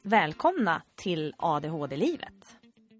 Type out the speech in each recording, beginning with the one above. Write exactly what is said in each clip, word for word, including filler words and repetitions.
Välkomna till A D H D-livet.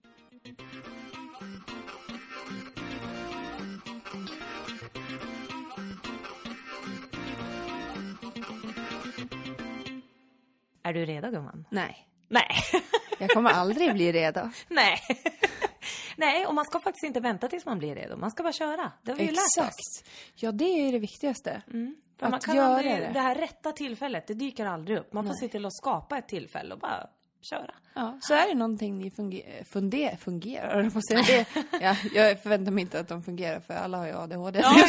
Är du redo, gumman? Nej. Nej. Jag kommer aldrig bli redo. Nej. Nej, och man ska faktiskt inte vänta tills man blir redo. Man ska bara köra. Det har vi ju lärt oss. Ja, det är det viktigaste. Mm. För att man kan göra aldrig, det. det här rätta tillfället, det dyker aldrig upp. Man får Nej. se till att skapa ett tillfälle och bara köra. Ja, så är det någonting ni funger- funder- fungerar. Jag, får säga det. Ja, jag förväntar mig inte att de fungerar, för alla har ju A D H D. Ja,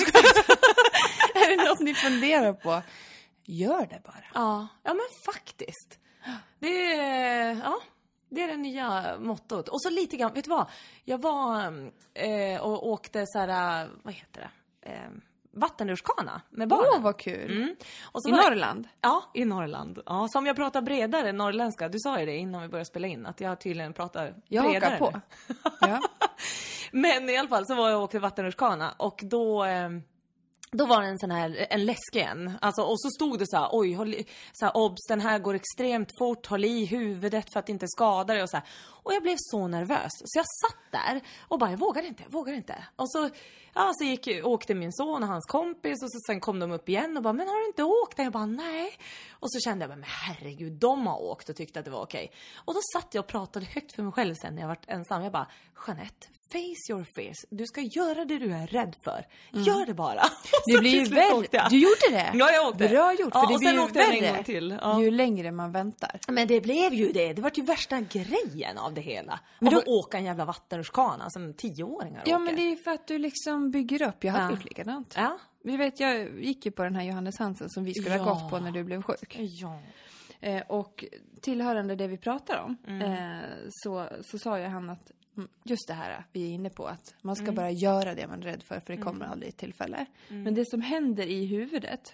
Är det något ni funderar på? Gör det bara. ja, ja men faktiskt. Det är, ja, det är det nya mottot. Och så lite grann, vet du vad? Jag var eh, och åkte så här, vad heter det? Eh, vattenrutschkana med barnen. Åh, vad kul. Mm. Och så I var- Norrland? Ja, i Norrland. Ja, som jag pratar bredare norrländska. Du sa ju det innan vi började spela in, att jag tydligen pratar Jag bredare hakar på. nu. Ja. Men i alla fall så var jag och åkte vattenrutschkana och då... Eh, Då var det en sån här, en läsk igen. Alltså, och så stod det så här, oj, håll i, så här, obs, den här går extremt fort, håll i huvudet för att inte skada dig och så här. Och jag blev så nervös. Så jag satt där och bara, jag vågar inte, jag vågar inte. Och så, ja, så gick, åkte min son och hans kompis och så sen kom de upp igen och bara, men har du inte åkt? Och jag bara, nej. Och så kände jag, men herregud, de har åkt och tyckte att det var okej. Och då satt jag och pratade högt för mig själv sen när jag var ensam. Jag bara, Jeanette, face your fears. Du ska göra det du är rädd för. Mm. Gör det bara. Det blir ju värre. Du gjorde det? Ja, jag åkte. Bra gjort, för Ja, det och blir sen ju åkte jag en värre gång till. Ja. ju längre man väntar. Men det blev ju det. Det var ju värsta grejen av det hela. Men Av då- att åka en jävla vattenrutschkana som tioåringar Ja, åker. men det är för att du liksom bygger upp. Jag hade Ja. gjort likadant. Ja. Vi vet, jag gick ju på den här Johannes Hansen som vi skulle Ja. ha gått på när du blev sjuk. Ja. Eh, och tillhörande det vi pratar om Mm. eh, så, så sa ju han att mm, just det här vi är inne på, att man ska Mm. bara göra det man är rädd för, för det kommer aldrig ett tillfälle. Mm. Men det som händer i huvudet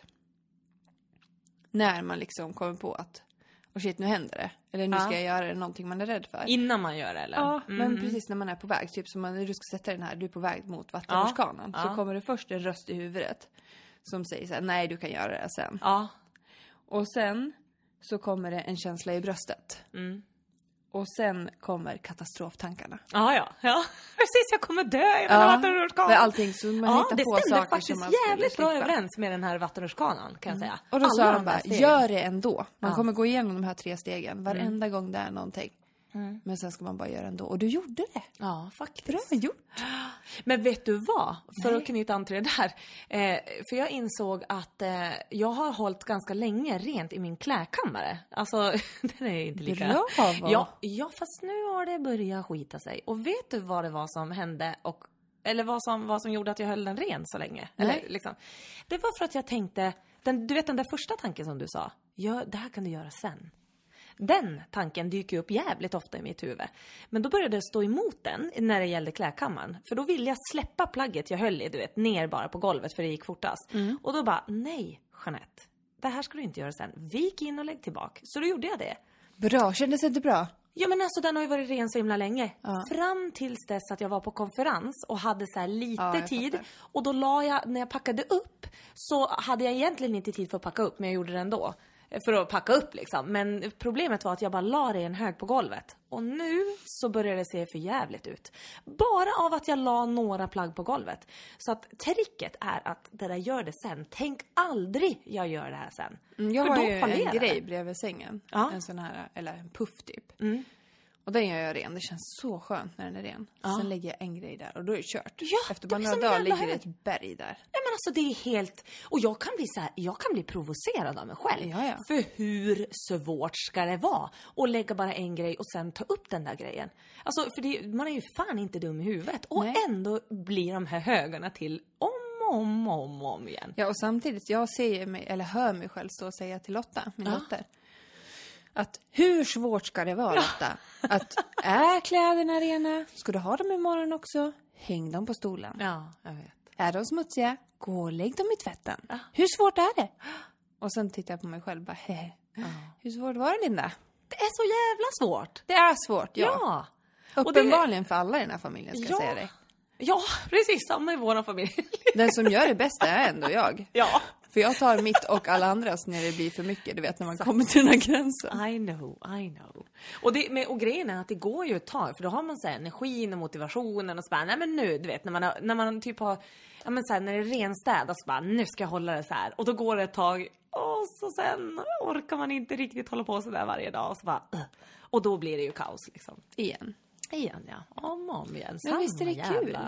när man liksom kommer på att och shit, nu händer det. Eller nu Ja. ska jag göra det, någonting man är rädd för. Innan man gör det, eller? Ja, Mm. men precis när man är på väg. Typ som man, när du ska sätta den här, du är på väg mot vattenrutschkanan. Ja, Så ja. kommer det först en röst i huvudet som säger så här, nej du kan göra det sen. Ja. Och sen så kommer det en känsla i bröstet. Mm. Och sen kommer katastroftankarna. Ja, ja. Ja, precis. Jag kommer dö i den här vattenrutschkanan. med allting så man Ja, hittar det på stämde saker faktiskt som man skulle jävligt bra slippa. överens med den här vattenrutschkanan, kan jag säga. Och då Alla sa de de bara, där stegen. gör det ändå. Man Ja. kommer gå igenom de här tre stegen varenda gång det är någonting. Mm. Men sen ska man bara göra ändå. Och du gjorde det. Ja, faktiskt. Bra gjort. Men vet du vad? För Nej. att knyta an till det där. Eh, för jag insåg att eh, jag har hållit ganska länge rent i min klädkammare. Alltså, den är inte lika... Bra, va? Ja, ja, fast nu har det börjat skita sig. Och vet du vad det var som hände? Och, eller vad som, vad som gjorde att jag höll den ren så länge? Nej. Eller, liksom. Det var för att jag tänkte... Den, du vet den där första tanken som du sa? Ja, det här kan du göra sen. Den tanken dyker upp jävligt ofta i mitt huvud. Men då började jag stå emot den när det gällde klädkammaren. För då ville jag släppa plagget jag höll i, du vet, ner bara på golvet för det gick fortast. Mm. Och då bara, nej, Jeanette. Det här ska du inte göra sen. Vik in och lägg tillbaka. Så då gjorde jag det. Bra, kändes det inte bra? Ja, men alltså den har ju varit ren så himla länge. Ja. Fram tills dess att jag var på konferens och hade så här lite Ja, jag tid. fattar. Och då la jag, när jag packade upp, så hade jag egentligen inte tid för att packa upp, men jag gjorde det ändå. För att packa upp liksom. Men problemet var att jag bara la det i en hög på golvet. Och nu så börjar det se för jävligt ut. Bara av att jag la några plagg på golvet. Så att tricket är att det där gör det sen. Tänk aldrig jag gör det här sen. Mm, jag För har då ju fallerar en det. grej bredvid sängen. Ja. En sån här, eller en puff typ. Mm. Och den gör jag ren. Det känns så skönt när den är ren. Ja. Sen lägger jag en grej där och då är det kört. Ja, Efter det bara blir några som en dagar jävla ligger det hög. ett berg där. Nej, men alltså det är helt... Och jag kan bli så här, jag kan bli provocerad av mig själv. Ja, ja. För hur svårt ska det vara att lägga bara en grej och sen ta upp den där grejen? Alltså, för det, man är ju fan inte dum i huvudet. Och Nej. ändå blir de här högarna till om och om och om, om igen. Ja, och samtidigt, jag ser mig, eller hör mig själv stå och säga till Lotta, min Ja. dotter. Att hur svårt ska det vara, Lotta? Att är kläderna rena? Ska du ha dem imorgon också? Häng dem på stolen. Ja, jag vet. Är de smutsiga? Gå och lägg dem i tvätten. Ja. Hur svårt är det? Och sen tittar jag på mig själv och bara, hehe. Ja. Hur svårt var det, Linda? Det är så jävla svårt. Det är svårt, ja. Ja. Och det- Uppenbarligen för alla i den här familjen, ska Ja. jag säga dig. Ja, precis. Samma i vår familj. Den som gör det bästa är ändå jag. Ja. För jag tar mitt och alla andras när det blir för mycket. Du vet, när man kommer till den här gränsen. I know, I know. Och, det, med, och grejen är att det går ju ett tag. För då har man så här, energin och motivationen och så bara, nej men nu, du vet, när man, har, när man typ har, ja men så här, när det är renstädat så bara, nu ska jag hålla det så här. Och då går det ett tag, och så sen orkar man inte riktigt hålla på så där varje dag. Och så bara, uh. Och då blir det ju kaos liksom. Igen. Igen, ja. Om och om igen. Men visst är det jävla. Kul?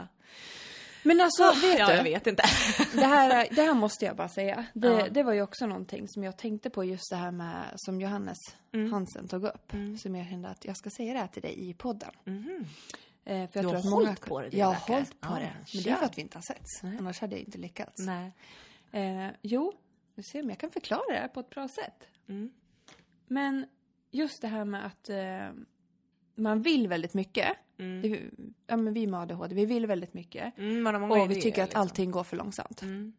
Men alltså, Oh, vet ja, du? jag vet inte. det, här, det här måste jag bara säga. Det, Ja. det var ju också någonting som jag tänkte på, just det här med, som Johannes Mm. Hansen tog upp. Mm. Som jag kände att jag ska säga det här till dig i podden. Mhm. Eh, för jag Du tror har att många, hållit på det, det Jag har verkar. hållit på Ja, det. Men det är kör. för att vi inte har setts. Nej. Annars hade jag inte lyckats. Nej. Eh, jo, vi ser om jag kan förklara det här på ett bra sätt. Mm. Men just det här med att eh, man vill väldigt mycket. Mm. Det, ja, men vi med A D H D, vi vill väldigt mycket. Mm, man har många Och idéer, vi tycker att liksom. allting går för långsamt. Mm.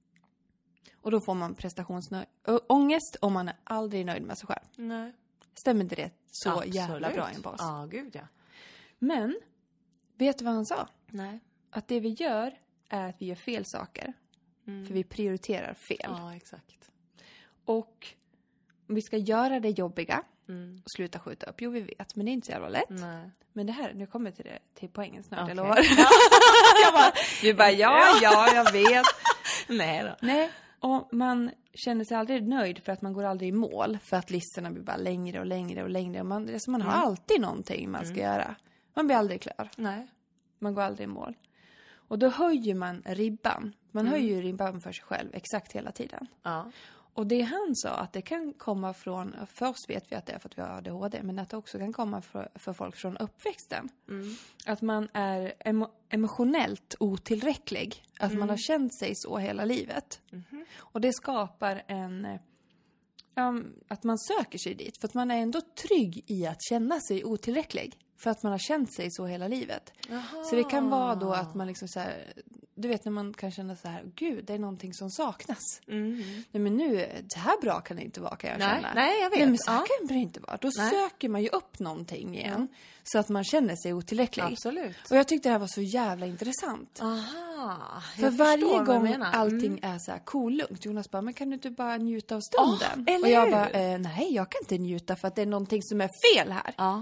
Och då får man prestationsångest och man är aldrig nöjd med sig själv. Nej. Stämmer inte det så Absolut. jävla bra in på oss? Ja, gud ja. Men, vet du vad han sa? Nej. Att det vi gör är att vi gör fel saker. Mm. För vi prioriterar fel. Ja, exakt. Och om vi ska göra det jobbiga Mm. och sluta skjuta upp. Jo, vi vet, men det är inte så jävla lätt. Nej. Men det här, nu kommer jag till, det, till poängen snart, Okej. jag lovar. jag bara, Du bara, ja, ja, jag vet. nej då. Nej, och man känner sig aldrig nöjd för att man går aldrig i mål. För att listorna blir bara längre och längre och längre. Och man, alltså man har Mm. alltid någonting man ska göra. Man blir aldrig klar. Nej. Man går aldrig i mål. Och då höjer man ribban. Man Mm. höjer ju ribban för sig själv exakt hela tiden. Ja. Och det han sa, att det kan komma från, för oss vet vi att det är för att vi har A D H D, men att det också kan komma för, för folk från uppväxten. Mm. Att man är emo, emotionellt otillräcklig. Att Mm. man har känt sig så hela livet. Mhm. Och det skapar en, um, att man söker sig dit. För att man är ändå trygg i att känna sig otillräcklig. För att man har känt sig så hela livet. Jaha. Så det kan vara då att man liksom så här, du vet när man kan känna så här, gud, det är någonting som saknas. Mm. Nej men nu, det här bra kan det inte vara, kan jag Nej, känna. nej, jag vet. Nej men så här Ja. kan det inte vara. Då Nej. söker man ju upp någonting igen. Ja. Så att man känner sig otillräcklig. Absolut. Och jag tyckte det här var så jävla intressant. Aha. För Jag varje förstår vad du gång menar. allting Mm. är så här cool-lugnt. Jonas bara, men kan du inte bara njuta av stunden? Oh, eller och jag hur? bara, eh, nej jag kan inte njuta för att det är någonting som är fel här. Ja.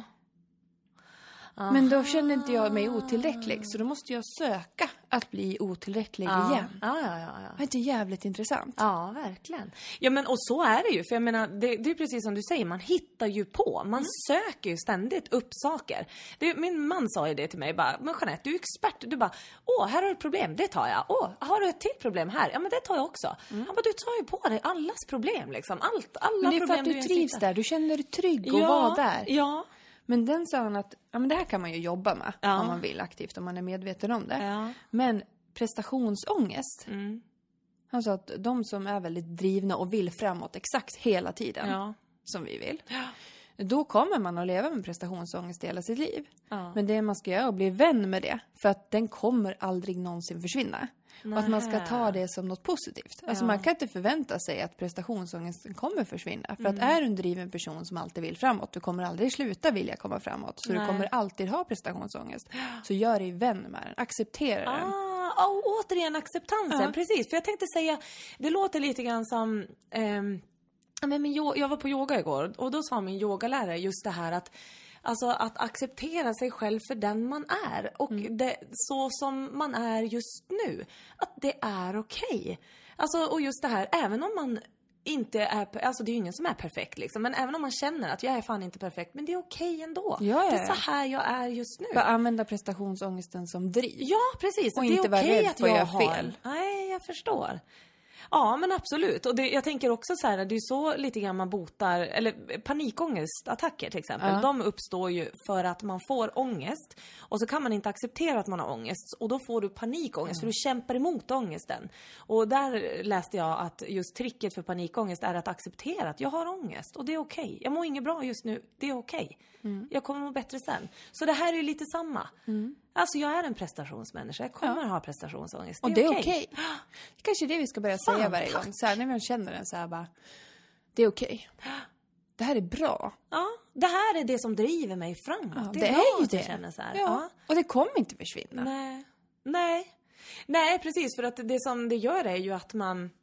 Men då känner inte jag mig otillräcklig. Så då måste jag söka att bli otillräcklig ja. igen. Ja, ja, ja, ja. Det är inte jävligt intressant. Ja, verkligen. Ja, men och så är det ju. För jag menar, det, det är precis som du säger. Man hittar ju på. Man Mm. söker ju ständigt upp saker. Det, min man sa ju det till mig. Bara, men Jeanette, du är expert. Du bara, åh, här har du ett problem. Det tar jag. Åh, har du ett till problem här? Ja, men det tar jag också. Han bara, du tar ju på dig allas problem liksom. Allt, alla Men det är för problem att du än trivs sitter. där. Du känner dig trygg och Ja, vara där. Ja. Men den sa han att ja, men det här kan man ju jobba med. Ja. Om man vill aktivt. Om man är medveten om det. Ja. Men prestationsångest. Mm. Han sa att de som är väldigt drivna och vill framåt exakt hela tiden. Ja. Som vi vill. Ja. Då kommer man att leva med prestationsångest hela sitt liv. Ja. Men det man ska göra är att bli vän med det. För att den kommer aldrig någonsin försvinna. Och att man ska Nähä. ta det som något positivt. Alltså Ja. man kan inte förvänta sig att prestationsångesten kommer försvinna. För att Mm. är du en driven person som alltid vill framåt. Du kommer aldrig sluta vilja komma framåt. Så Nej. du kommer alltid ha prestationsångest. Så gör dig vän med den. Acceptera den. Ah, och återigen acceptansen, Ja. precis. För jag tänkte säga, det låter lite grann som... ehm, ja, men min, yo- jag var på yoga igår och då sa min yogalärare just det här att alltså att acceptera sig själv för den man är. Och Mm. det, så som man är just nu. Att det är okej. Alltså, och just det här, även om man inte är... per- Alltså det är ju ingen som är perfekt liksom. Men även om man känner att jag är fan inte perfekt. Men det är okej ändå. Ja, ja, Det är ja. så här jag är just nu. Bara använda prestationsångesten som driv. Ja, precis. Och det är inte vara okej rädd att för att jag göra har... fel. Nej, jag förstår. Ja, men absolut. Och det, jag tänker också så här, det är så lite grann man botar, eller panikångestattacker till exempel. Ja. De uppstår ju för att man får ångest. Och så kan man inte acceptera att man har ångest. Och då får du panikångest, för du kämpar emot ångesten. Och där läste jag att just tricket för panikångest är att acceptera att jag har ångest. Och det är okej. Jag mår inget bra just nu, det är okej. Mm. Jag kommer må bättre sen. Så det här är ju lite samma. Alltså jag är en prestationsmänniska. Jag kommer Ja. ha prestationsångest. Och det är okej. okej. Kanske det vi ska börja Fan, säga varje tack. gång. Så här, när man känner den så här bara. Det är okej. Det här är bra. Ja, det här är det som driver mig framåt. Ja, det är, det bra är ju att jag det. känner så här. Ja. Ja. Och det kommer inte försvinna. Nej. Nej. Nej, precis. För att det som det gör är ju att man...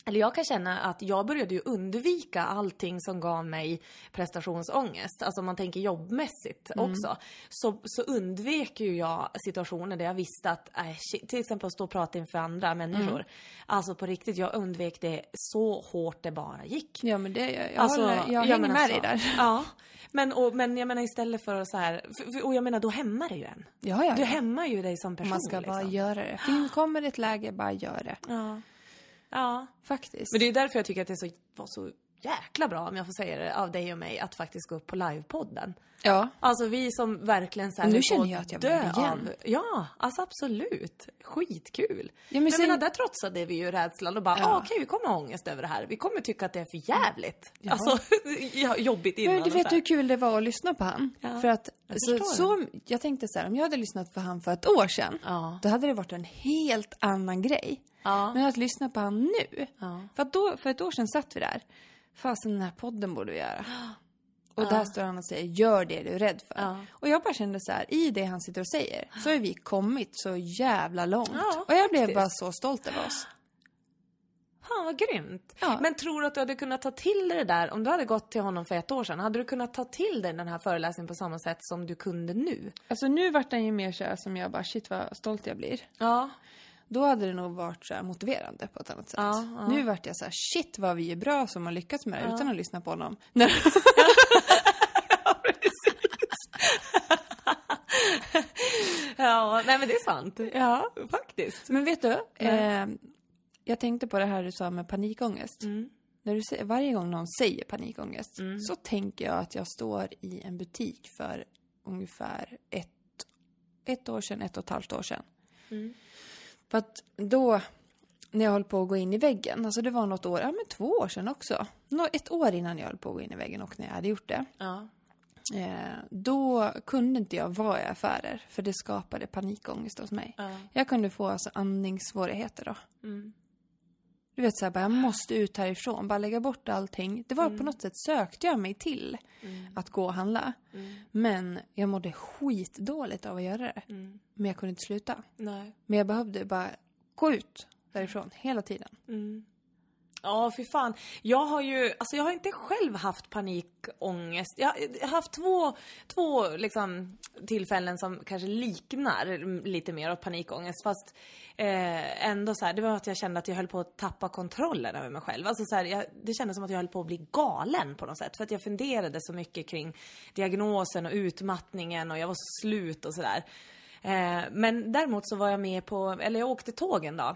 Eller jag kan känna att jag började ju undvika allting som gav mig prestationsångest. Alltså om man tänker jobbmässigt mm. också. Så, så undvek ju jag situationer där jag visste att, äh, shit, till exempel att stå och prata inför andra människor. Mm. Alltså på riktigt, jag undvek det så hårt det bara gick. Ja men det, jag, jag, alltså, håller, jag, jag hänger med alltså, dig där. Ja, men, och, men jag menar istället för så här, för, och jag menar då hämmar det ju en. Ja, ja, du ja. hämmar ju dig som person. Man ska liksom. bara göra det. Fin kommer ett läge, bara gör det. Ja. Ja, faktiskt. Men det är därför jag tycker att det är så, var så jäkla bra, om jag får säga det, av dig och mig att faktiskt gå upp på livepodden. Ja. Alltså vi som verkligen så här, nu känner jag att jag vill igen. Av, ja, alltså absolut. Skitkul. Ja, men men jag sen... menar, där trotsade vi ju rädslan och bara, ja. ah, okej, okay, vi kommer ha ångest över det här. Vi kommer tycka att det är för jävligt. Ja. Alltså, jobbigt innan. Men du vet hur kul det var att lyssna på han. Ja. För att, jag så, så, jag tänkte så här, om jag hade lyssnat på han för ett år sedan, ja. då hade det varit en helt annan grej. Ja. Men att lyssna på han nu. Ja. För att då, för ett år sedan satt vi där. Fast den här podden borde vi göra. Och ja. där står han och säger, gör det du är rädd för. Ja. Och jag bara kände så här, i det han sitter och säger, så har vi kommit så jävla långt. Ja, och jag blev faktiskt. bara så stolt över oss. Fan vad grymt. Ja. Men tror du att du hade kunnat ta till dig det där, om du hade gått till honom för ett år sedan, hade du kunnat ta till dig den här föreläsningen på samma sätt som du kunde nu? Alltså nu vart den ju mer så här som jag bara, shit vad stolt jag blir. Ja. Då hade det nog varit så här motiverande på ett annat sätt. Ja, ja. Nu vart jag så här, shit vad vi är bra som har lyckats med det ja. utan att lyssna på honom. Ja, precis. Ja, nej men det är sant. Ja, faktiskt. Men vet du, eh, jag tänkte på det här du sa med panikångest. Mm. När du säger, varje gång någon säger panikångest mm. så tänker jag att jag står i en butik för ungefär ett, ett år sedan, ett och ett halvt år sedan. Mm. För att då, när jag höll på att gå in i väggen, alltså det var något år, ja men två år sedan också. Nå, ett år innan jag höll på att gå in i väggen och när jag hade gjort det. Ja. Eh, då kunde inte jag vara i affärer, för det skapade panikångest hos mig. Ja. Jag kunde få alltså andningssvårigheter då. Mm. Du vet så här, bara, jag måste ut härifrån, bara lägga bort allting. Det var mm. på något sätt sökte jag mig till mm. att gå och handla. Mm. Men jag mådde skitdåligt av att göra det. Mm. Men jag kunde inte sluta. Nej. Men jag behövde bara gå ut därifrån hela tiden. Mm. Ja, för fan. Jag har ju, alltså jag har inte själv haft panikångest. Jag har haft två, två liksom, tillfällen som kanske liknar lite mer åt panikångest. Fast eh, ändå så här, det var att jag kände att jag höll på att tappa kontrollen över mig själv. Alltså så här, jag, det kändes som att jag höll på att bli galen på något sätt. För att jag funderade så mycket kring diagnosen och utmattningen och jag var så slut och sådär. Eh, men däremot så var jag med på, eller jag åkte tågen då.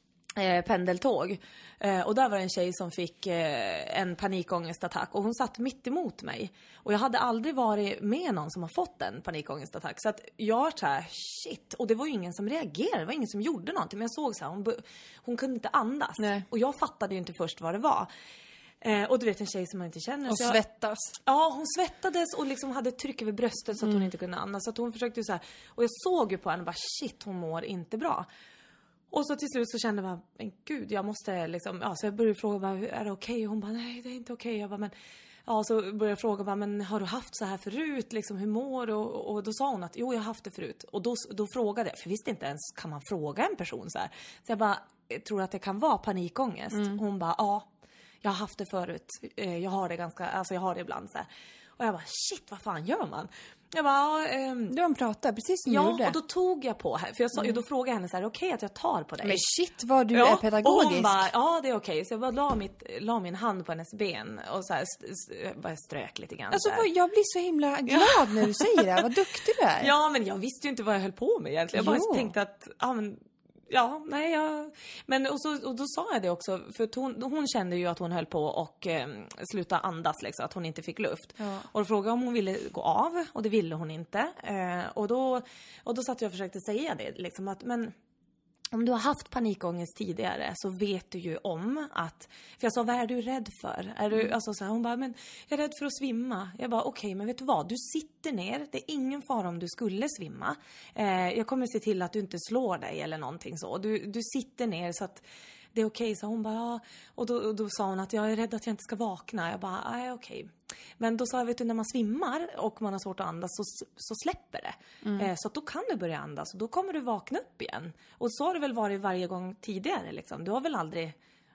Eh, pendeltåg. Eh, och där var det en tjej som fick eh, en panikångestattack. Och hon satt mitt emot mig. Och jag hade aldrig varit med någon som har fått en panikångestattack. Så att jag var så här, shit. Och det var ju ingen som reagerade. Det var ingen som gjorde någonting. Men jag såg så här, hon, hon kunde inte andas. Nej. Och jag fattade ju inte först vad det var. Eh, och du vet en tjej som man inte känner. Och så jag, svettas. Ja, hon svettades och liksom hade tryck över bröstet så att mm. hon inte kunde andas. Så att hon försökte så här. Och jag såg ju på henne och bara, shit, hon mår inte bra. Och så till slut så kände jag, men gud, jag måste liksom, ja, så jag började fråga, bara, är det okej? Okay? Och hon bara, nej, det är inte okej. Okay. Jag bara, men, ja, så började jag fråga, bara, men har du haft så här förut? Liksom, hur mår du? Och, och då sa hon att, jo, jag har haft det förut. Och då, då frågade jag, för visst inte ens kan man fråga en person så här. Så jag bara, jag tror att det kan vara panikångest. Mm. Hon bara, ja, jag har haft det förut. Jag har det ganska, alltså jag har det ibland så här. Och jag bara, shit, vad fan gör man? Jag bara, ehm, de pratar precis som ja, du gjorde. och då tog jag på här. För jag sa, mm. då frågade jag henne så här, okej okay, att jag tar på dig. Men shit, vad du ja, är pedagogisk. Och hon bara, ja det är okej. Okay. Så jag bara la, mitt, la min hand på hennes ben och så här, st- bara strök lite grann. Alltså vad, jag blir så himla glad när du säger det här. Vad duktig du är. Ja, men jag visste ju inte vad jag höll på med egentligen. Jag bara jo. tänkte att, ja men... Ja, nej, jag... Men och, så, och då sa jag det också, för att hon, hon kände ju att hon höll på och eh, sluta andas, liksom, att hon inte fick luft. Ja. Och då frågade jag om hon ville gå av, och det ville hon inte. Eh, och, då, och då satt jag och försökte säga det, liksom, att men... Om du har haft panikångest tidigare så vet du ju om att... För jag sa, vad är du rädd för? Är du, mm. alltså, så här, hon bara, men jag är rädd för att svimma. Jag bara, okej, okay, men vet du vad? Du sitter ner. Det är ingen fara om du skulle svimma. Eh, jag kommer se till att du inte slår dig eller någonting så. Du, du sitter ner så att det är okej. Okay. Så hon bara, ja. Och då, och då sa hon att jag är rädd att jag inte ska vakna. Jag bara, nej okej. Okay. Men då sa jag, vet du, när man svimmar och man har svårt att andas så, så släpper det. Mm. Eh, så att då kan du börja andas och då kommer du vakna upp igen. Och så har det väl varit varje gång tidigare liksom. Du har väl aldrig,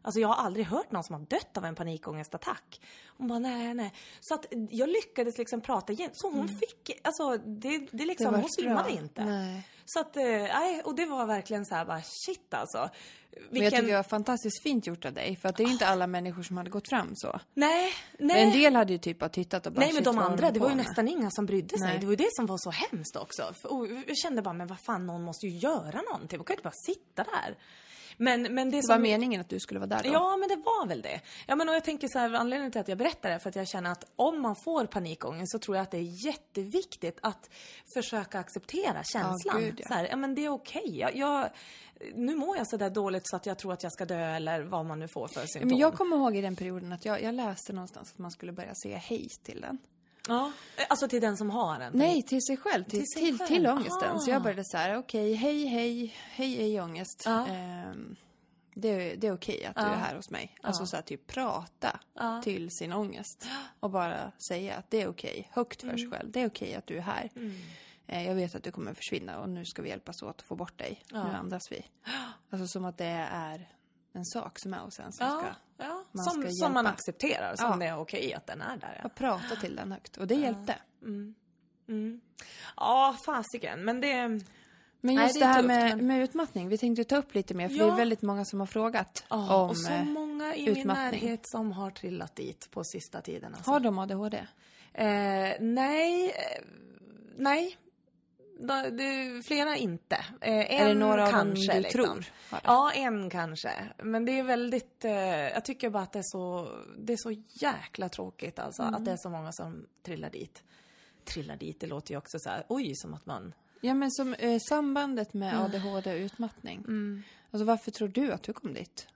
Alltså jag har aldrig hört någon som har dött av en panikångestattack. Hon bara, nej, nej. Så att jag lyckades liksom prata igen. Så hon mm. fick, alltså det, det liksom, det hon svimmade inte. Nej. Så att, nej, och det var verkligen så här, bara shit alltså. Vilken... Men jag tycker det var fantastiskt fint gjort av dig. För att det är ju inte alla människor som hade gått fram så. Nej, nej. Men en del hade ju typ bara tittat och bara... Nej, men de andra, det var ju med. nästan inga som brydde sig. Nej. Det var ju det som var så hemskt också. Och jag kände bara, men vad fan, någon måste ju göra någonting. Man kan ju inte bara sitta där. Men, men det, det som... var meningen att du skulle vara där då? Ja, men det var väl det. Ja, men och jag tänker så här, anledningen till att jag berättar det för att jag känner att om man får panikångest så tror jag att det är jätteviktigt att försöka acceptera känslan. Ja, gud, ja. Så här, ja, men det är okej. Okay. Jag, jag, nu mår jag så där dåligt så att jag tror att jag ska dö eller vad man nu får för symptom. Men jag kommer ihåg i den perioden att jag, jag läste någonstans att man skulle börja säga hej till den. Ja, alltså till den som har den? Nej, till sig själv. Till, till, sig till, själv. till ångesten. Ah. Så jag började så här, okej, okay, hej, hej, hej, hej ångest. Ja. Um, det, det är okej att du ja. är här hos mig. Alltså ja. så här, typ prata ja. till sin ångest. Och bara säga att det är okej, högt för mm. sig själv. Det är okej att du är här. Mm. Eh, jag vet att du kommer försvinna och nu ska vi hjälpas åt att få bort dig. Ja. Nu andas vi. Alltså som att det är en sak som är hos en som ja. ska... Ja. Man som, ska som man hjälpa. accepterar, som Ja. det är okej att den är där. Ja. Och prata till den högt. Och det hjälpte. Mm. Mm. Ja, fasiken. Men det... Men Nej, just det det, är här tufft, med, men- med utmattning. Vi tänkte ta upp lite mer. För Ja. det är väldigt många som har frågat Ja, om... och så eh, många i min utmattning. närhet som har trillat dit på sista tiden. Alltså. Har de A D H D? Eh, nej, eh, nej. Da, det, flera inte. Eh, en Är det några av dem kanske, du liksom. tror har det? Ja, en kanske. Men det är väldigt... Eh, jag tycker bara att det är så, det är så jäkla tråkigt alltså. Mm. Att det är så många som trillar dit. Trillar dit, det låter ju också så här, oj, som att man... Ja, men som eh, sambandet med A D H D och utmattning. Mm. Alltså varför tror du att du kom dit?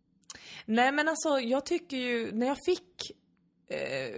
Nej, men alltså jag tycker ju, när jag fick eh,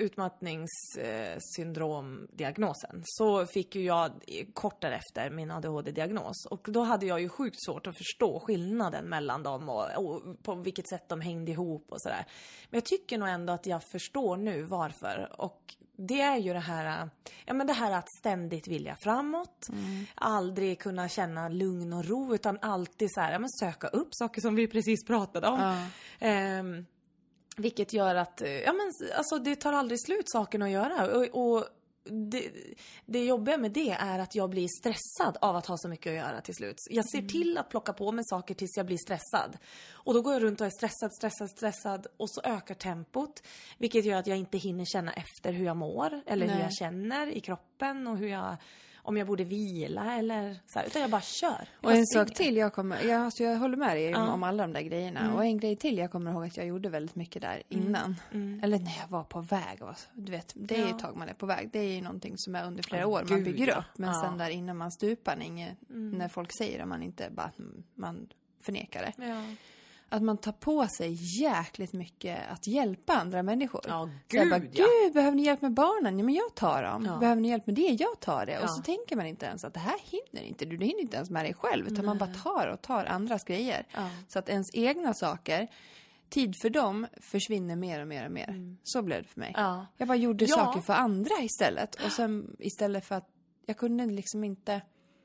utmattningssyndromdiagnosen så fick ju jag kort därefter min A D H D-diagnos. Och då hade jag ju sjukt svårt att förstå skillnaden mellan dem och, och på vilket sätt de hängde ihop och sådär. Men jag tycker nog ändå att jag förstår nu varför. Och det är ju det här, ja men det här att ständigt vilja framåt. Mm. Aldrig kunna känna lugn och ro utan alltid så här, ja men söka upp saker som vi precis pratade om. Ja. Ehm, vilket gör att, ja men alltså det tar aldrig slut saken att göra. Och, och det, det jobbiga med det är att jag blir stressad av att ha så mycket att göra till slut. Jag ser mm. till att plocka på mig saker tills jag blir stressad. Och då går jag runt och är stressad, stressad, stressad. Och så ökar tempot. Vilket gör att jag inte hinner känna efter hur jag mår. Eller Nej. hur jag känner i kroppen. Och hur jag, om jag borde vila eller så här. Utan jag bara kör. Jag Och en springer. sak till, jag, kommer, jag, alltså jag håller med dig Ja. om alla de där grejerna. Mm. Och en grej till, jag kommer ihåg att jag gjorde väldigt mycket där innan. Mm. Eller när jag var på väg. Och, du vet, det är ju Ja. ett tag man är på väg. Det är ju någonting som är under flera Ja, år. Man gud, bygger ja. upp. Men Ja. sen där innan man stupar, när, Mm. när folk säger det, man inte bara man förnekar det. Ja. Att man tar på sig jäkligt mycket att hjälpa andra människor. Ja, Så jag gud, bara, ja. gud, behöver ni hjälp med barnen? Ja, men jag tar dem. Ja. Behöver ni hjälp med det? Jag tar det. Ja. Och så tänker man inte ens att det här hinner inte. Du hinner inte ens med dig själv. Utan Nej. man bara tar och tar andras grejer. Ja. Så att ens egna saker, tid för dem försvinner mer och mer och mer. Mm. Så blev det för mig. Ja. Jag bara gjorde Ja. saker för andra istället. Och sen istället för att jag kunde liksom inte...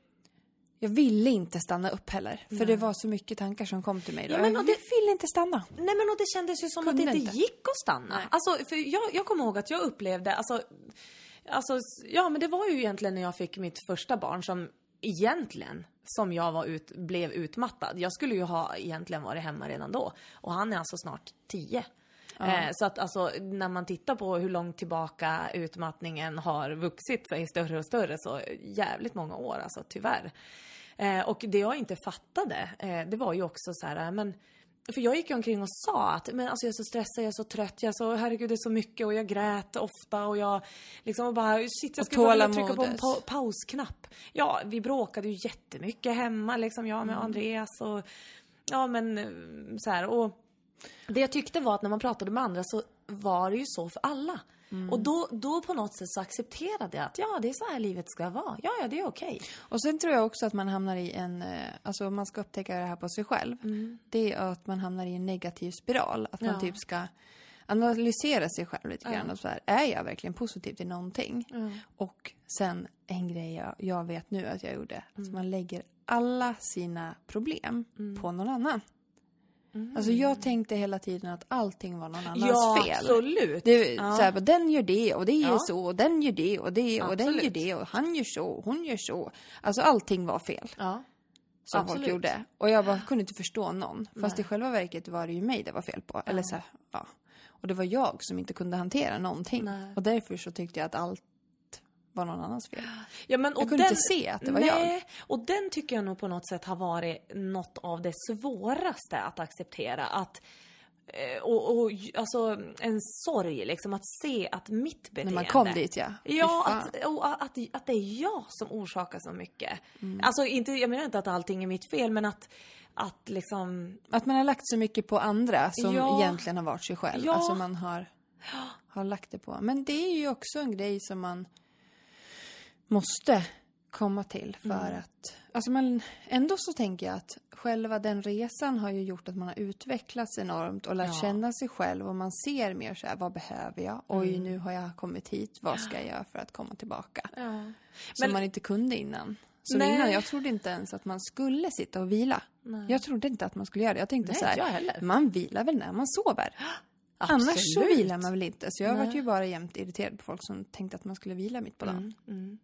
Jag ville inte stanna upp heller. För Nej. det var så mycket tankar som kom till mig då. Ja, men jag och det- ville inte stanna. Nej, men och det kändes ju som Kunde att det inte, inte. gick att stanna. Nej. Alltså, för jag, jag kommer ihåg att jag upplevde, alltså, alltså, ja men det var ju egentligen när jag fick mitt första barn som egentligen, som jag var ut, blev utmattad. Jag skulle ju ha egentligen varit hemma redan då. Och han är alltså snart tio. Ja. Eh, så att alltså, när man tittar på hur långt tillbaka utmattningen har vuxit sig större och större så jävligt många år, alltså tyvärr. Eh, och det jag inte fattade, eh, det var ju också så här, men för jag gick omkring och sa att men alltså jag är så stressad, jag är så trött, jag är så, herregud det är så mycket och jag grät ofta och jag liksom bara, shit jag skulle bara vilja trycka på en pa- pausknapp. Ja, vi bråkade ju jättemycket hemma liksom, jag med Mm. Andreas och ja men så här, och det jag tyckte var att när man pratade med andra så var det ju så för alla. Mm. Och då, då på något sätt så accepterade jag att ja, det är så här livet ska vara. Ja, ja, det är okej. Och sen tror jag också att man hamnar i en... eh, Alltså om man ska upptäcka det här på sig själv. Mm. Det är att man hamnar i en negativ spiral. Att man Ja. typ ska analysera sig själv lite grann. Ja. Och så här, är jag verkligen positiv till någonting? Mm. Och sen en grej jag, jag vet nu att jag gjorde. Att man lägger alla sina problem Mm. på någon annan. Mm. Alltså jag tänkte hela tiden att allting var någon annans ja, fel. Absolut. Det, ja. så här, den gör det och det är ja. så och den gör det och det och absolut. den gör det och han gör så och hon gör så. Alltså allting var fel. Ja. Som absolut. folk gjorde. Och jag bara kunde inte förstå någon. Fast Nej. i själva verket var det ju mig det var fel på. Ja. Eller så här, ja. Och det var jag som inte kunde hantera någonting. Nej. Och därför så tyckte jag att allt var någon annans fel. Ja, men, och jag kunde den, inte se att det var nej, jag. Och den tycker jag nog på något sätt har varit något av det svåraste att acceptera. Att, och, och alltså en sorg liksom, att se att mitt beteende... När man kom dit, ja. Ja, att, och att, att det är jag som orsakar så mycket. Mm. Alltså, inte, jag menar inte att allting är mitt fel, men att... Att liksom... Att man har lagt så mycket på andra som ja. egentligen har varit sig själv. Ja. Alltså man har, har lagt det på. Men det är ju också en grej som man måste komma till för mm. att... Alltså man, ändå så tänker jag att själva den resan har ju gjort att man har utvecklats enormt och lärt ja. känna sig själv. Och man ser mer så här, vad behöver jag? Oj, mm. nu har jag kommit hit. Vad ska jag göra för att komma tillbaka? Ja. Som Men... man inte kunde innan. Så Nej. innan, jag trodde inte ens att man skulle sitta och vila. Nej. Jag trodde inte att man skulle göra det. Jag tänkte Nej, så här, man vilar väl när man sover. Absolut. Annars så vilar man väl inte. Så jag var ju bara jämt irriterad på folk som tänkte att man skulle vila mitt på dagen. Mm, mm.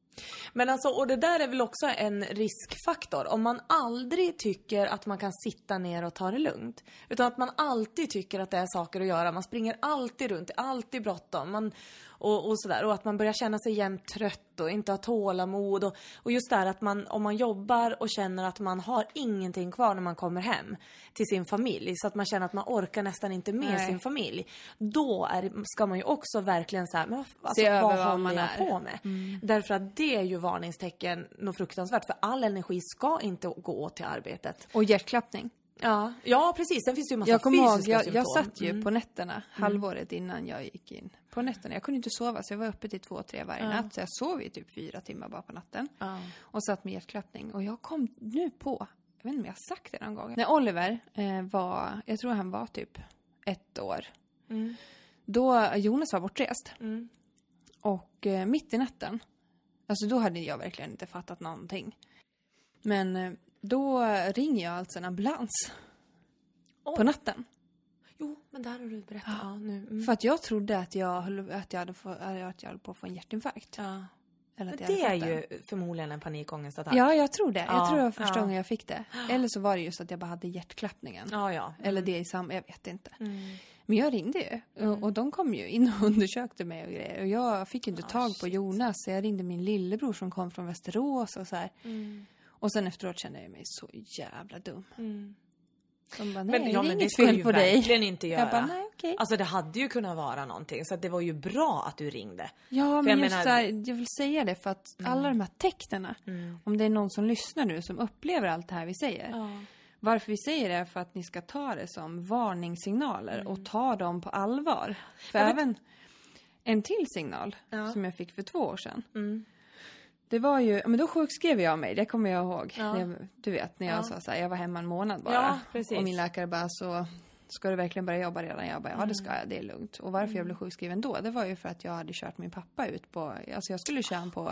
Men alltså, och det där är väl också en riskfaktor. Om man aldrig tycker att man kan sitta ner och ta det lugnt. Utan att man alltid tycker att det är saker att göra. Man springer alltid runt, alltid bråttom. Man, och, och sådär. Och att man börjar känna sig jämt trött och inte ha tålamod. Och, och just där att man, om man jobbar och känner att man har ingenting kvar när man kommer hem till sin familj. Så att man känner att man orkar nästan inte med Nej. sin familj. Då är, ska man ju också verkligen så här, men alltså, vad håller man jag på med? Mm. Därför att det är ju varningstecken något fruktansvärt. För all energi ska inte gå till arbetet. Och hjärtklappning. Ja, ja precis. Sen finns det ju massa jag fysiska ihåg, jag, symptom. Jag satt ju mm. på nätterna, mm. halvåret innan jag gick in. På nätterna. Jag kunde inte sova, så jag var uppe till två, tre varje ja. natt. Så jag sov i typ fyra timmar bara på natten. Ja. Och satt med hjärtklappning. Och jag kom nu på, jag vet inte om jag har sagt det någon gång. När Oliver eh, var, jag tror han var typ ett år. Mm. Då Jonas var bortrest. Mm. Och eh, mitt i natten. Alltså då hade jag verkligen inte fattat någonting. Men eh, då ringer jag alltså en ambulans. Oh. På natten. Jo, men där har du berättat. Ja. Ja, nu. Mm. För att jag trodde att jag, att jag, hade, få, att jag höll på att få en hjärtinfarkt. Ja. Eller att men det är ju förmodligen en panikångestattack. Ja, jag tror det. Jag ja. tror det var första ja. gången jag fick det. Eller så var det just att jag bara hade hjärtklappningen. Ja, ja. Mm. Eller det i samma, jag vet inte. Mm. Men jag ringde ju. Mm. Och, och de kom ju in och undersökte mig och grejer. Och jag fick ju inte oh, tag på shit. Jonas. Så jag ringde min lillebror som kom från Västerås och så här. Mm. Och sen efteråt kände jag mig så jävla dum. Mm. De bara, nej, men, ja, det är men det ska fel på dig. Verkligen inte göra. Jag bara, nej, okay. Alltså det hade ju kunnat vara någonting. Så att det var ju bra att du ringde. Ja, för men jag, just menar... där, jag vill säga det för att mm. alla de här tecknarna. Mm. Om det är någon som lyssnar nu som upplever allt det här vi säger. Ja. Varför vi säger det är för att ni ska ta det som varningssignaler. Mm. Och ta dem på allvar. För jag även vet... en till signal ja. som jag fick för två år sedan. Mm. Det var ju, men då sjukskrev jag mig, det kommer jag ihåg. Ja. Jag, du vet, när jag ja. sa så här, jag var hemma en månad bara. Ja, precis. Och min läkare bara, så ska du verkligen börja jobba redan? Jag bara, ja det ska jag, det är lugnt. Och varför mm. jag blev sjukskriven då, det var ju för att jag hade kört min pappa ut på, alltså jag skulle köra på,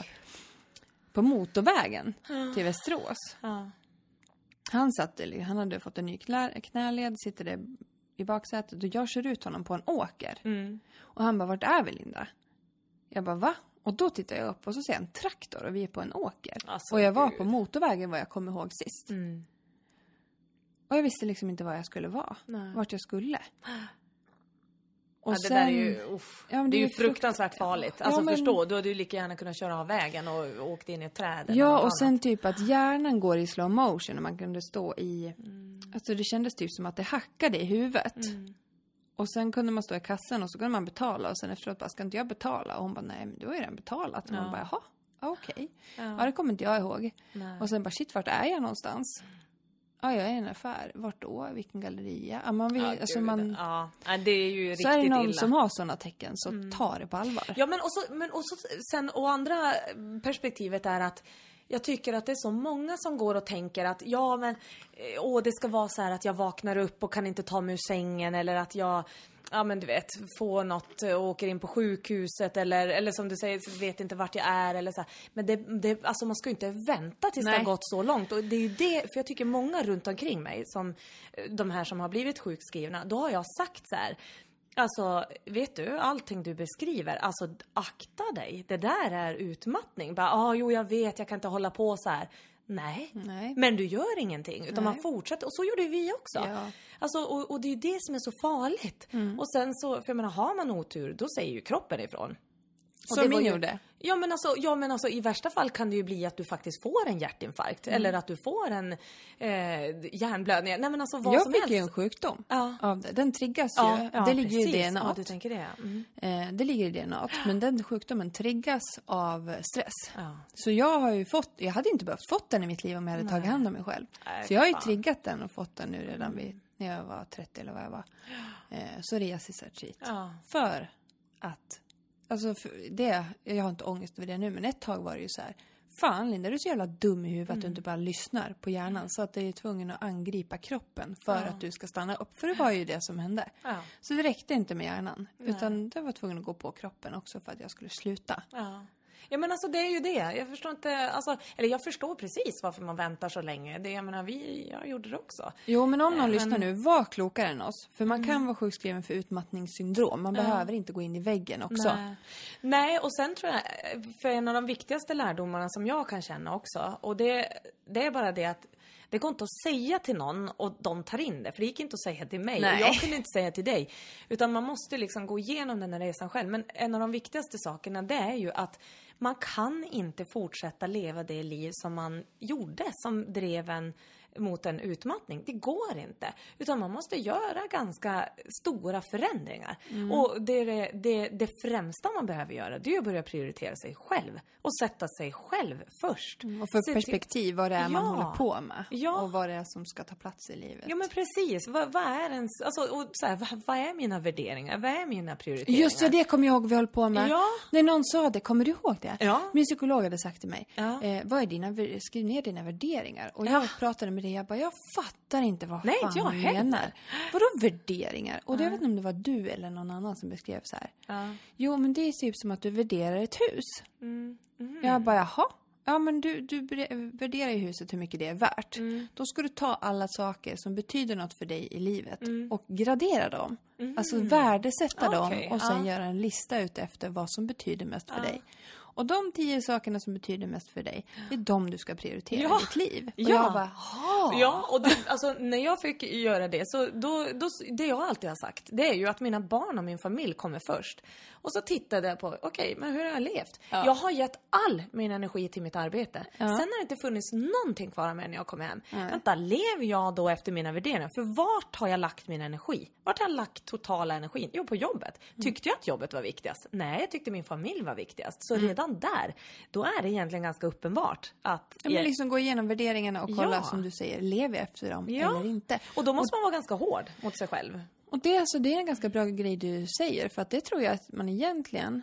på motorvägen ja. till Västerås. Ja. Han satt, han hade fått en ny knä, knäled, sitter där i baksätet och jag kör ut honom på en åker. Mm. Och han bara, vart är vi, Linda? Jag bara, va? Och då tittar jag upp och så ser jag en traktor och vi är på en åker. Alltså, och jag var Gud. på motorvägen vad jag kommer ihåg sist. Mm. Och jag visste liksom inte vad jag skulle vara. Nej. Vart jag skulle. Och ja, det sen, där är ju, uff, ja, det, det är ju fruktansvärt frukt... farligt. Alltså ja, men... förstå, då hade du lika gärna kunnat köra av vägen och åkt in i ett träd. Ja, och sen typ att hjärnan går i slow motion och man kunde stå i... Mm. Alltså det kändes typ som att det hackade i huvudet. Mm. Och sen kunde man stå i kassan och så kunde man betala. Och sen efteråt bara, ska inte jag betala? Och hon bara, nej men du har ju redan betalat. Och ja. man bara, jaha, okej. Okay. Ja. ja, det kommer inte jag ihåg. Nej. Och sen bara, shit, vart är jag någonstans? Ja, jag är i en affär. Vart då? Vilken galleria? Ja, man vill, ja, alltså man... Ja, det är ju riktigt illa. Så är det någon illa. som har sådana tecken, så mm. ta det på allvar. Ja, men också, men också sen, och andra perspektivet är att jag tycker att det är så många som går och tänker att ja men åh, det ska vara så här att jag vaknar upp och kan inte ta mig ur sängen eller att jag ja men du vet, få något och åker in på sjukhuset eller, eller som du säger, vet inte vart jag är eller så här. Men det, det, alltså man ska ju inte vänta tills Nej. det har gått så långt. Och det är ju det, för jag tycker många runt omkring mig, som de här som har blivit sjukskrivna, då har jag sagt så här, alltså, vet du, allting du beskriver, alltså akta dig. Det där är utmattning. Bara, ah, jo jag vet, jag kan inte hålla på så här. Nej. Nej, men du gör ingenting. Utan Nej. man fortsätter. Och så gjorde vi också. Ja. Alltså, och, och det är ju det som är så farligt. Mm. Och sen så, för jag menar, har man otur, då säger ju kroppen ifrån. Och som min ju, gjorde. Ja men, alltså, ja men alltså i värsta fall kan det ju bli att du faktiskt får en hjärtinfarkt. Mm. Eller att du får en eh, hjärnblödning. Nej men alltså vad jag som fick helst. ju en sjukdom ja. av det. Den triggas ja, ju. Ja, det ligger precis. ju i D N A. Ja, du tänker det. Mm. Eh, det ligger i D N A. Men den sjukdomen triggas av stress. Ja. Så jag har ju fått, jag hade inte behövt fått den i mitt liv om jag hade Nej. tagit hand om mig själv. Nej, så jag har ju fan. triggat den och fått den nu redan mm. vid, när jag var trettio eller vad jag var. Eh, psoriasisartrit. Ja. För att Alltså det, jag har inte ångest över det nu, men ett tag var det ju så här. Fan Linda, du är så jävla dum i huvudet mm. att du inte bara lyssnar på hjärnan. Så att du är tvungen att angripa kroppen för ja. att du ska stanna upp. För det var ju det som hände. Ja. Så det räckte inte med hjärnan. Nej. Utan jag var tvungen att gå på kroppen också för att jag skulle sluta. Ja. Ja men alltså det är ju det. Jag förstår inte, alltså, eller jag förstår precis varför man väntar så länge. Det, jag menar, vi, jag gjorde det också. Jo men om någon äh, lyssnar men... nu, var klokare än oss. För man mm. kan vara sjukskriven för utmattningssyndrom. Man ja. behöver inte gå in i väggen också. Nej. Nej, och sen tror jag, för en av de viktigaste lärdomarna som jag kan känna också. Och det, det är bara det att det går inte att säga till någon och de tar in det. För det gick inte att säga till mig. Nej. Och jag kunde inte säga till dig. Utan man måste liksom gå igenom den här resan själv. Men en av de viktigaste sakerna det är ju att man kan inte fortsätta leva det liv som man gjorde. Som drev en mot en utmattning. Det går inte. Utan man måste göra ganska stora förändringar. Mm. Och det, det, det, det främsta man behöver göra, det är att börja prioritera sig själv. Och sätta sig själv först. Mm. Och för Se perspektiv till... vad det är ja. man håller på med. Ja. Och vad det är som ska ta plats i livet. Ja men precis. Vad, vad är ens, alltså, och så här, vad, vad är mina värderingar? Vad är mina prioriteringar? Just det, det kommer jag ihåg vi höll på med. Ja. När någon sa det, kommer du ihåg det? Ja. Min psykolog hade sagt till mig. Ja. Eh, vad är dina, skriv ner dina värderingar. Och ja. jag pratade med det. Jag bara, jag fattar inte vad Nej, fan jag man heller. menar. Vadå värderingar? Och det, jag vet inte om det var du eller någon annan som beskrev så här. Ja. Jo, men det är typ som att du värderar ett hus. Mm. Mm. Jag bara, jaha. Ja, men du, du värderar i huset hur mycket det är värt. Mm. Då ska du ta alla saker som betyder något för dig i livet mm. och gradera dem. Mm. Alltså värdesätta okay. dem och sen ja. göra en lista ut efter vad som betyder mest för ja. dig. Och de tio sakerna som betyder mest för dig, det är de du ska prioritera ja. i ditt liv. Och ja. jag bara, ha. Ja, och det, alltså, när jag fick göra det, så då, då, det jag alltid har sagt, det är ju att mina barn och min familj kommer först. Och så tittade jag på, okej, okay, men hur har jag levt? Ja. Jag har gett all min energi till mitt arbete. Ja. Sen har det inte funnits någonting kvar med när jag kommer hem. Ja. Vänta, lever jag då efter mina värderingar? För vart har jag lagt min energi? Vart har jag lagt totala energin? Jo, på jobbet. Tyckte jag att jobbet var viktigast? Nej, jag tyckte min familj var viktigast. Så mm. redan där, då är det egentligen ganska uppenbart att... Ja, men liksom gå igenom värderingarna och kolla, ja. som du säger, lever efter dem ja. eller inte. Och då måste och, man vara ganska hård mot sig själv. Och det, alltså, det är en ganska bra grej du säger, för att det tror jag att man egentligen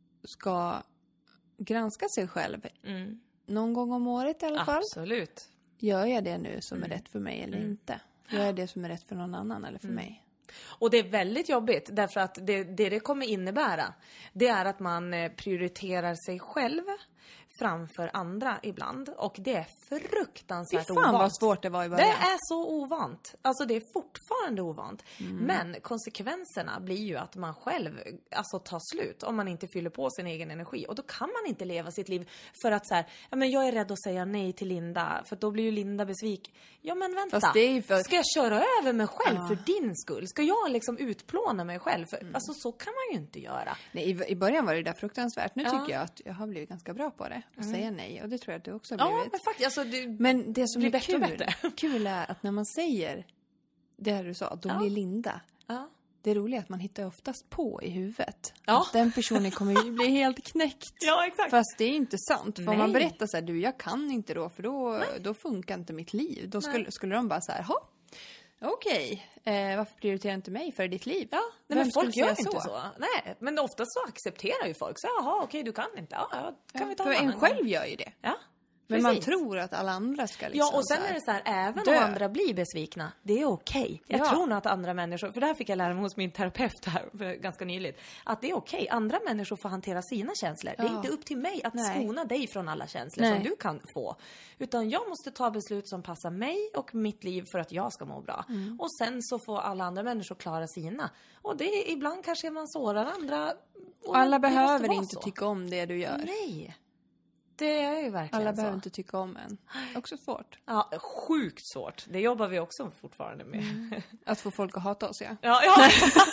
ska granska sig själv. Mm. Någon gång om året i alla fall. Absolut. Gör jag det nu som mm. är rätt för mig eller mm. inte? Gör jag det som är rätt för någon annan eller för mm. mig? Och det är väldigt jobbigt, därför att det, det det kommer innebära, det är att man prioriterar sig själv framför andra ibland. Och det är fruktansvärt ovant. Fan vad svårt det var i början. Det är så ovant. Alltså det är fortfarande ovant. Mm. Men konsekvenserna blir ju att man själv alltså tar slut om man inte fyller på sin egen energi. Och då kan man inte leva sitt liv för att så här, ja men jag är rädd att säga nej till Linda, för då blir ju Linda besviken. Ja men vänta. Fast det är för... Ska jag köra över mig själv ja. för din skull? Ska jag liksom utplåna mig själv? För, mm. Alltså så kan man ju inte göra. Nej, i, i början var det där fruktansvärt. Nu ja. tycker jag att jag har blivit ganska bra på det. Och mm. säga nej. Och det tror jag att du också har blivit. Ja, men faktiskt. Alltså, det men det som är bättre kul, och bättre. kul är att när man säger det här du sa, då ja. blir Linda. Ja. Det roliga är att man hittar oftast på i huvudet. Ja. Att den personen kommer ju bli helt knäckt. Ja, exakt. Fast det är inte sant. För om man berättar så här, du jag kan inte då, för då, då funkar inte mitt liv. Då skulle, skulle de bara så här, ha. Okej, eh, varför prioriterar inte mig för ditt liv? Ja, nej, men folk gör inte så? så. Nej, men oftast så accepterar ju folk. Så jaha, okej, du kan inte. Ja, ja kan vi ta för en själv gör ju det. Ja. Men man tror att alla andra ska liksom... Ja, och sen är det så här, även dö. Om andra blir besvikna, det är okej. Okay. Jag ja. tror nog att andra människor, för det här fick jag lära mig hos min terapeut här för ganska nyligt, att det är okej. Okay. Andra människor får hantera sina känslor. Ja. Det är inte upp till mig att Nej. skona dig från alla känslor Nej. som du kan få. Utan jag måste ta beslut som passar mig och mitt liv för att jag ska må bra. Mm. Och sen så får alla andra människor klara sina. Och det är, ibland kanske man sårar andra. Och alla behöver inte så. tycka om det du gör. Nej. Det är ju verkligen Alla så. behöver inte tycka om en. Också svårt. Ja, sjukt svårt. Det jobbar vi också fortfarande med. Mm. Att få folk att hata oss, ja. Ja, ja.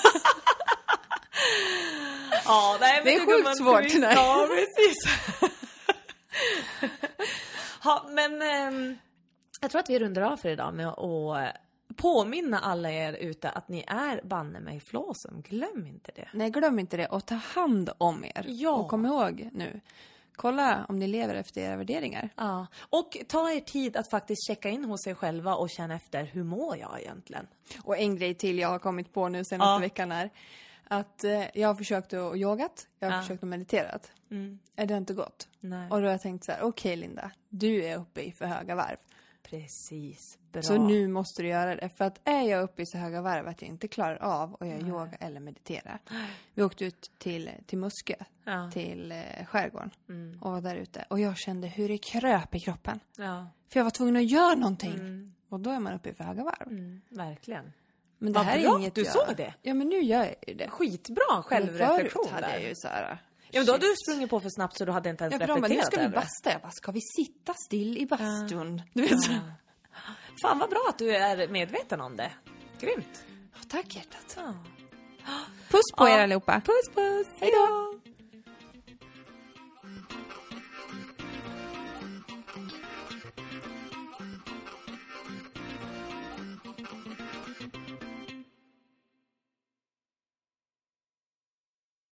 ja nej, men det är sjukt man svårt. Nej. Ja, precis. ja, men ähm, jag tror att vi rundar av för idag med att påminna alla er ute att ni är banne mig flåsen. Glöm inte det. Nej, glöm inte det. Och ta hand om er. Ja. Och kom ihåg nu. Kolla om ni lever efter era värderingar. Ja. Och ta er tid att faktiskt checka in hos er själva och känna efter, hur mår jag egentligen? Och en grej till jag har kommit på nu senaste ja. veckan är att eh, jag har försökt att yogat, jag har ja. försökt att mediterat. Mm. Är det inte gått? Nej. Och då har jag tänkt så här, okej okay, Linda, du är uppe i för höga varv. Precis, bra. Så nu måste du göra det. För att är jag uppe i så höga varv att jag inte klarar av att göra yoga eller meditera. Vi åkte ut till, till Muskö, ja. till eh, skärgården mm. och var där ute. Och jag kände hur det kröp i kroppen. Ja. För jag var tvungen att göra någonting. Mm. Och då är man uppe i för höga varv. Mm, verkligen. Men det Vad här bra, är inget du jag... såg det. Ja, men nu gör jag ju det. Skitbra självreflektion där. Hade jag ju så här... Ja, men då hade du sprungit på för snabbt så du hade inte ens ja, reflekterat. Nu ska vi basta. Jag bara, ska vi sitta still i bastun? Ja. Du vet så. Ja. Fan vad bra att du är medveten om det. Grymt. Ja, tack hjärtat. Ja. Puss på ja. er allihopa. Puss puss. Hej då.